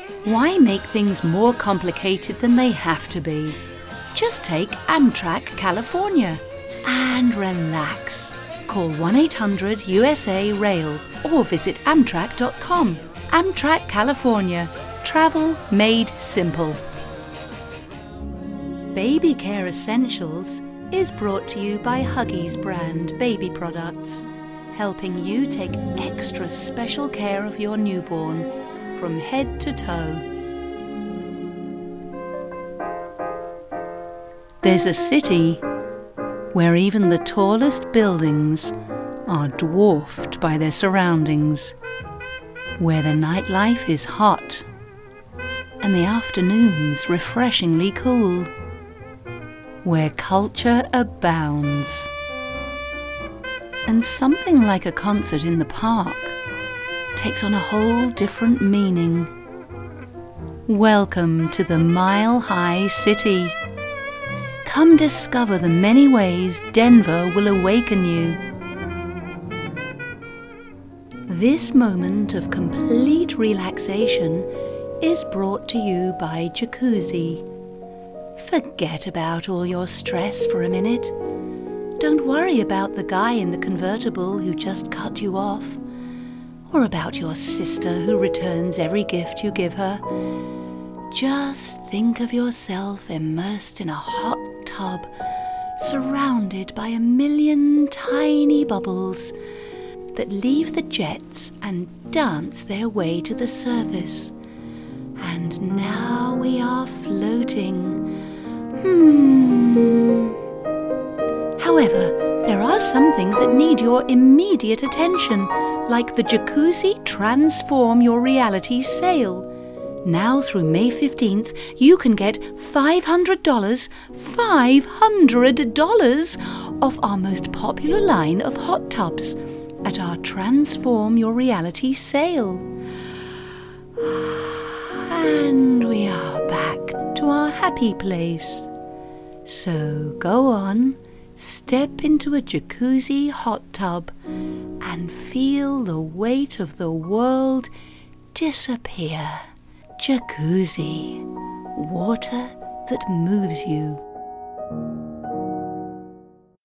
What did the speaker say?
Why make things more complicated than they have to be? Just take Amtrak California and relax. Call 1-800-USA-RAIL or visit Amtrak.com. Amtrak California. Travel made simple. Baby Care Essentials is brought to you by Huggies brand baby products, helping you take extra special care of your newborn from head to toe. There's a city where even the tallest buildings are dwarfed by their surroundings, where the nightlife is hot and the afternoons refreshingly cool, where culture abounds, and something like a concert in the park takes on a whole different meaning. Welcome to the Mile High City. Come discover the many ways Denver will awaken you. This moment of complete relaxation is brought to you by Jacuzzi. Forget about all your stress for a minute. Don't worry about the guy in the convertible who just cut you off, or about your sister who returns every gift you give her. Just think of yourself immersed in a hot tub, surrounded by a million tiny bubbles that leave the jets and dance their way to the surface. And now we are floating. However, there are some things that need your immediate attention, like the Jacuzzi Transform Your Reality sale. Now through May 15th, you can get $500 off our most popular line of hot tubs at our Transform Your Reality sale. And we are back to our happy place. So go on, step into a jacuzzi hot tub and feel the weight of the world disappear. Jacuzzi, water that moves you.